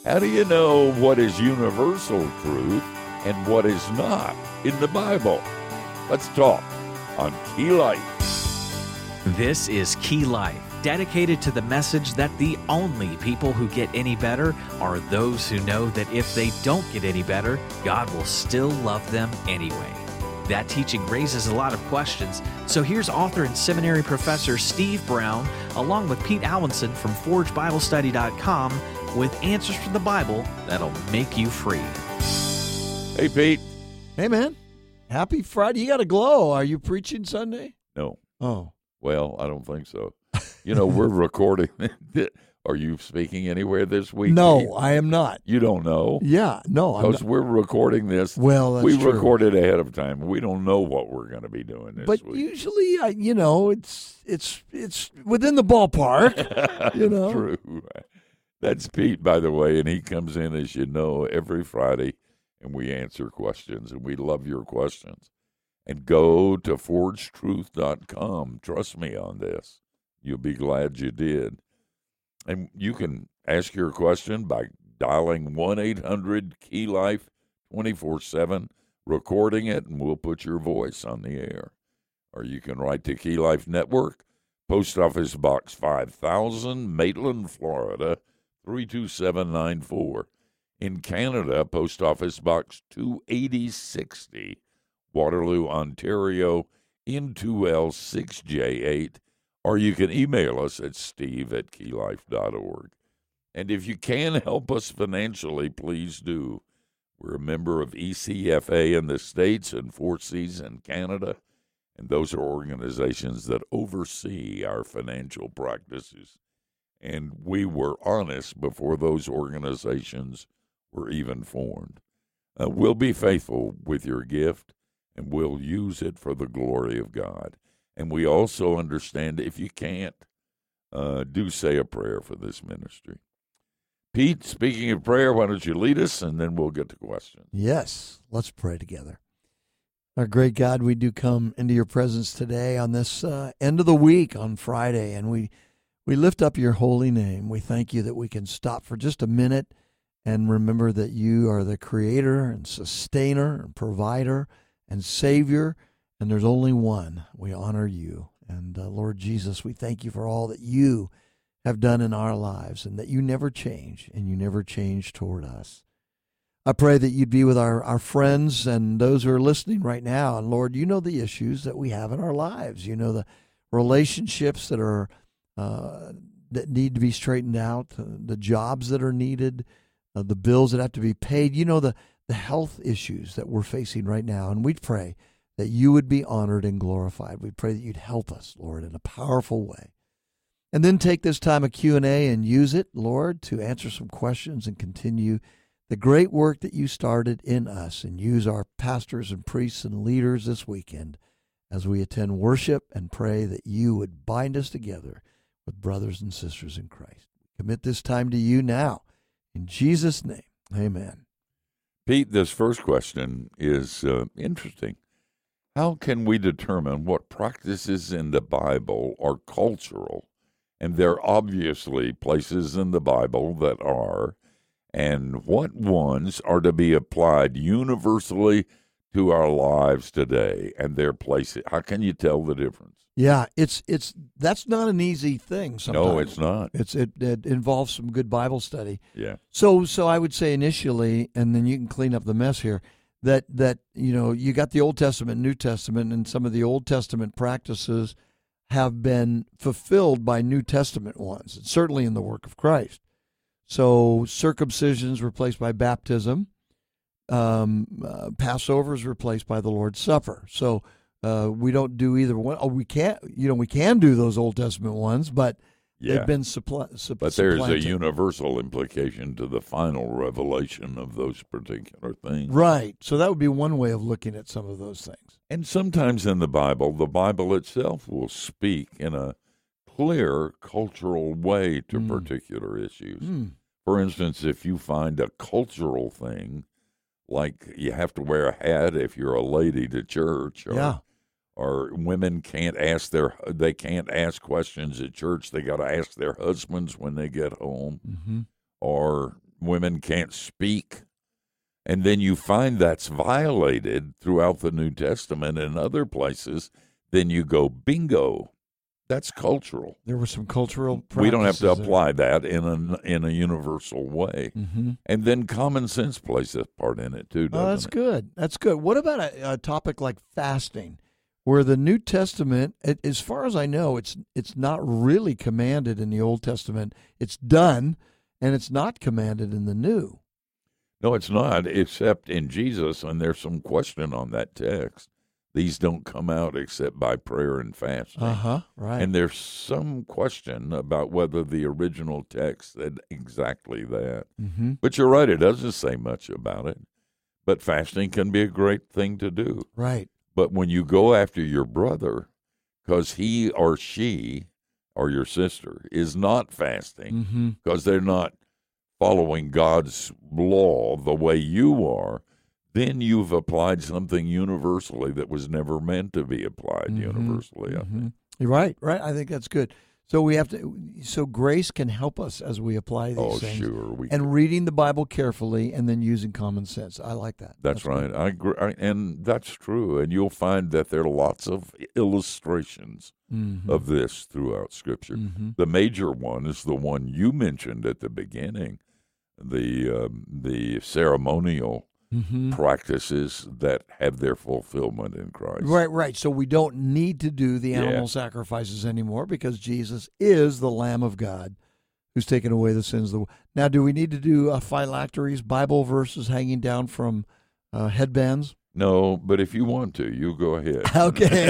How do you know what is universal truth and what is not in the Bible? Let's talk on Key Life. This is Key Life, dedicated to the message that the only people who get any better are those who know that if they don't get any better, God will still love them anyway. That teaching raises a lot of questions, so here's author and seminary professor Steve Brown, along with Pete Allenson from ForgeBibleStudy.com, with answers from the Bible that'll make you free. Hey, Pete. Hey, man. Happy Friday. You got a glow. Are you preaching Sunday? No. Oh. Well, I don't think so. You know, we're recording. Are you speaking anywhere this week? No, Pete? I am not. You don't know? Yeah, no. Because we're recording this. Well, that's we true. recorded ahead of time. We don't know what we're going to be doing this But week. usually, it's within the ballpark, True. That's Pete, by the way, and he comes in, as you know, every Friday, and we answer questions, and we love your questions. And go to forgetruth.com. Trust me on this. You'll be glad you did. And you can ask your question by dialing 1-800-KEY-LIFE 24/7, recording it, and we'll put your voice on the air. Or you can write to Key Life Network, Post Office Box 5000, Maitland, Florida, 32794. In Canada, Post Office Box 28060, Waterloo, Ontario, N2L6J8. Or you can email us at steve@keylife.org. And if you can help us financially, please do. We're a member of ECFA in the States and Four Cs in Canada, and those are organizations that oversee our financial practices. And we were honest before those organizations were even formed. We'll be faithful with your gift, and we'll use it for the glory of God. And we also understand if you can't, do say a prayer for this ministry. Pete, speaking of prayer, why don't you lead us, and then we'll get to questions. Yes, let's pray together. Our great God, we do come into your presence today on this end of the week on Friday, and we lift up your holy name. We thank you that we can stop for just a minute and remember that you are the creator and sustainer and provider and savior, and there's only one. We honor you. And Lord Jesus, we thank you for all that you have done in our lives and that you never change and you never change toward us. I pray that you'd be with our friends and those who are listening right now. And Lord, you know the issues that we have in our lives. You know the relationships that are that need to be straightened out, the jobs that are needed, the bills that have to be paid. You know the health issues that we're facing right now. And we pray that you would be honored and glorified. We pray that you'd help us, Lord, in a powerful way. And then take this time of Q&A and use it, Lord, to answer some questions and continue the great work that you started in us, and use our pastors and priests and leaders this weekend as we attend worship and pray that you would bind us together with brothers and sisters in Christ. Commit this time to you now. In Jesus' name, amen. Pete, this first question is interesting. How can we determine what practices in the Bible are cultural? And there are obviously places in the Bible that are, and what ones are to be applied universally to our lives today and their places? How can you tell the difference? Yeah, it's that's not an easy thing sometimes. No, it's not. It involves some good Bible study. Yeah. So I would say initially, and then you can clean up the mess here, that you got the Old Testament, New Testament, and some of the Old Testament practices have been fulfilled by New Testament ones, certainly in the work of Christ. So circumcision is replaced by baptism. Passover is replaced by the Lord's Supper. So we don't do either one. Oh, we can do those Old Testament ones, but they've been supplanted. But there's a universal implication to the final revelation of those particular things. Right. So that would be one way of looking at some of those things. And sometimes in the Bible itself will speak in a clear cultural way to particular issues. For instance, if you find a cultural thing, like you have to wear a hat if you're a lady to church, or women can't ask questions at church, they got to ask their husbands when they get home, or women can't speak. And then you find that's violated throughout the New Testament and other places. Then you go, bingo, that's cultural. There were some cultural practices. We don't have to apply that in a universal way. Mm-hmm. And then common sense plays a part in it too, doesn't that's it? good. That's good. What about a topic like fasting, where the New Testament, as far as I know, it's not really commanded in the Old Testament. It's done, and it's not commanded in the New. No, it's not, except in Jesus, and there's some question on that text. These don't come out except by prayer and fasting. Right. And there's some question about whether the original text said exactly that. Mm-hmm. But you're right, it doesn't say much about it. But fasting can be a great thing to do. Right. But when you go after your brother, because he or she or your sister is not fasting, because they're not following God's law the way you are, then you've applied something universally that was never meant to be applied universally. I think. You're right. I think that's good. So we have to. So grace can help us as we apply these things. Sure. And reading the Bible carefully, and then using common sense. I like that. That's right. Good. I agree, and that's true. And you'll find that there are lots of illustrations of this throughout Scripture. The major one is the one you mentioned at the beginning, the ceremonial practices that have their fulfillment in Christ. Right. So we don't need to do the animal sacrifices anymore because Jesus is the Lamb of God who's taken away the sins of the world. Now, do we need to do phylacteries, Bible verses hanging down from headbands? No, but if you want to, you go ahead. Okay.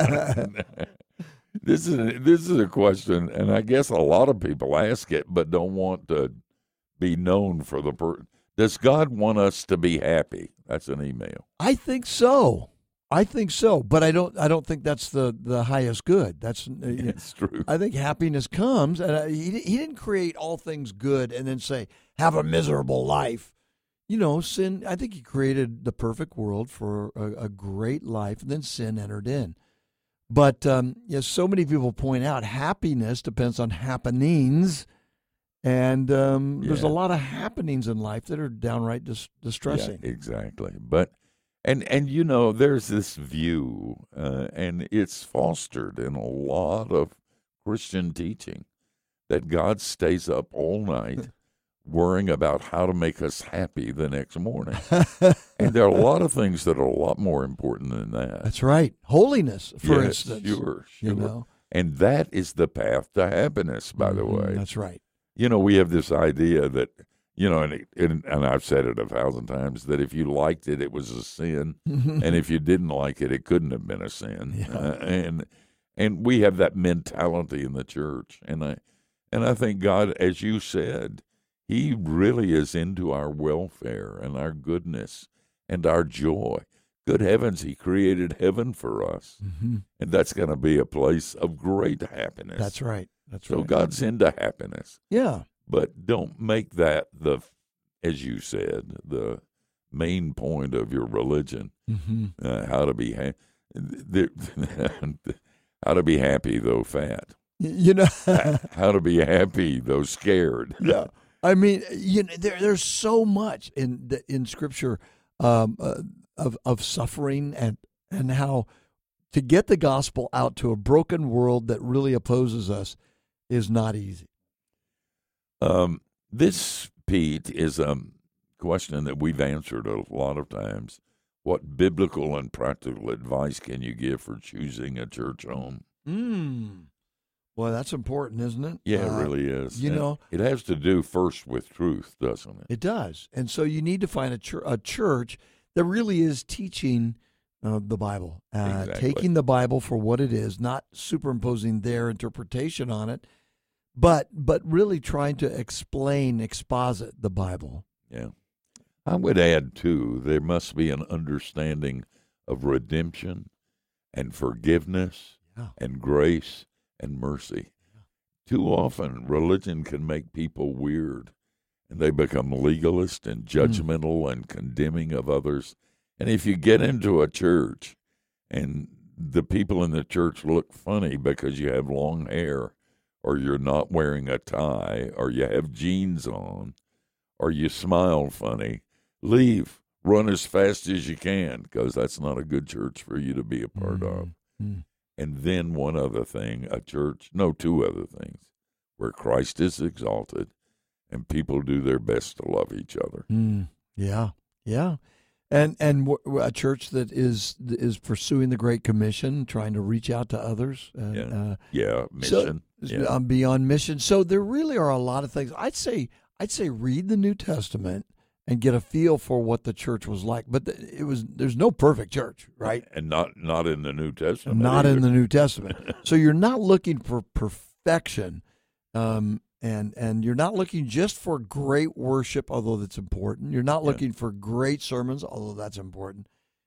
This is a question, and I guess a lot of people ask it, but don't want to be known for the person. Does God want us to be happy? That's an email. I think so, but I don't think that's the highest good. It's true. I think happiness comes, and he didn't create all things good and then say have a miserable life. Sin. I think he created the perfect world for a great life, and then sin entered in. But so many people point out happiness depends on happenings. And there's a lot of happenings in life that are downright distressing. Yeah, exactly. But and there's this view, and it's fostered in a lot of Christian teaching, that God stays up all night worrying about how to make us happy the next morning. And there are a lot of things that are a lot more important than that. That's right. Holiness, for instance. Sure. And that is the path to happiness, by the way. That's right. We have this idea that, and I've said it 1,000 times, that if you liked it, it was a sin, and if you didn't like it, it couldn't have been a sin. Yeah. And we have that mentality in the church, and I think God, as you said, He really is into our welfare and our goodness and our joy. Good heavens, He created heaven for us, and that's going to be a place of great happiness. That's right. So God's into happiness. Yeah. But don't make that as you said, the main point of your religion. How to be how to be happy though fat. How to be happy though scared. Yeah. I mean, there's so much in Scripture of suffering and how to get the gospel out to a broken world that really opposes us is not easy. This, Pete, is a question that we've answered a lot of times. What biblical and practical advice can you give for choosing a church home? Well, that's important, isn't it? Yeah, it really is. It has to do first with truth, doesn't it? It does. And so you need to find a church that really is teaching the Bible, taking the Bible for what it is, not superimposing their interpretation on it, but really trying to exposit the Bible. Yeah. I would add, too, there must be an understanding of redemption and forgiveness and grace and mercy. Too often, religion can make people weird, and they become legalist and judgmental and condemning of others. And if you get into a church and the people in the church look funny because you have long hair or you're not wearing a tie or you have jeans on or you smile funny, leave. Run as fast as you can, because that's not a good church for you to be a part of. Mm-hmm. And then one other thing, two other things, where Christ is exalted and people do their best to love each other. Yeah. And a church that is pursuing the Great Commission, trying to reach out to others. Mission. Beyond mission. So there really are a lot of things. I'd say read the New Testament and get a feel for what the church was like. But there's no perfect church, right? And not in the New Testament. Not either. in the New Testament. So you're not looking for perfection, and you're not looking just for great worship, although that's important. You're not looking for great sermons, although that's important.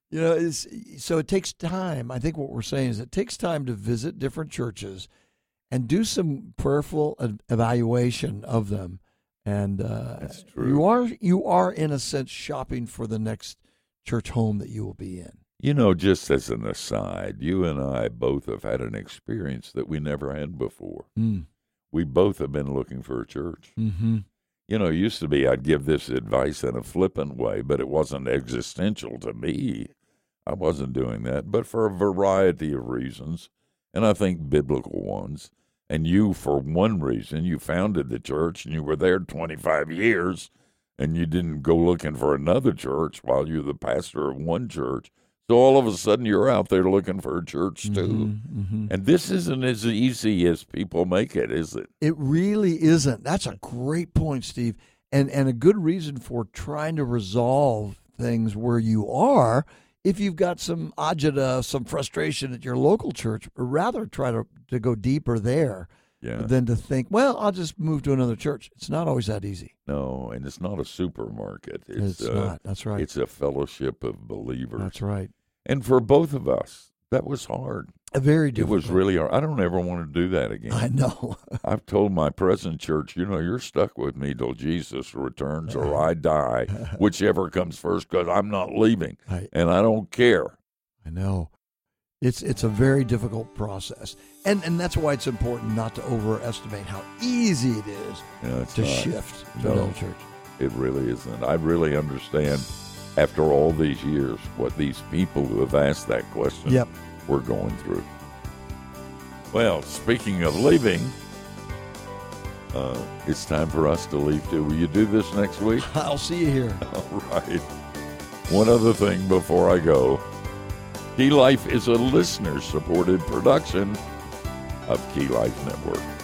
So it takes time. I think what we're saying is it takes time to visit different churches and do some prayerful evaluation of them. And that's true. You are in a sense shopping for the next church home that you will be in. Just as an aside, you and I both have had an experience that we never had before. We both have been looking for a church. Mm-hmm. It used to be I'd give this advice in a flippant way, but it wasn't existential to me. I wasn't doing that, but for a variety of reasons, and I think biblical ones. And you, for one reason, you founded the church, and you were there 25 years, and you didn't go looking for another church while you're the pastor of one church. So all of a sudden, you're out there looking for a church, too. Mm-hmm. And this isn't as easy as people make it, is it? It really isn't. That's a great point, Steve. And a good reason for trying to resolve things where you are. If you've got some agita, some frustration at your local church, rather try to go deeper there than to think, well, I'll just move to another church. It's not always that easy. No, and it's not a supermarket. It's not. That's right. It's a fellowship of believers. That's right. And for both of us, that was hard. Very difficult. It was really hard. I don't ever want to do that again. I know. I've told my present church, you're stuck with me till Jesus returns or I die, whichever comes first, because I'm not leaving, and I don't care. I know. It's a very difficult process, and that's why it's important not to overestimate how easy it is to shift to another church. It really isn't. I really understand, after all these years, what these people who have asked that question we're going through. Well, speaking of leaving, it's time for us to leave too. Will you do this next week? I'll see you here. All right. One other thing before I go. Key Life is a listener-supported production of Key Life Network.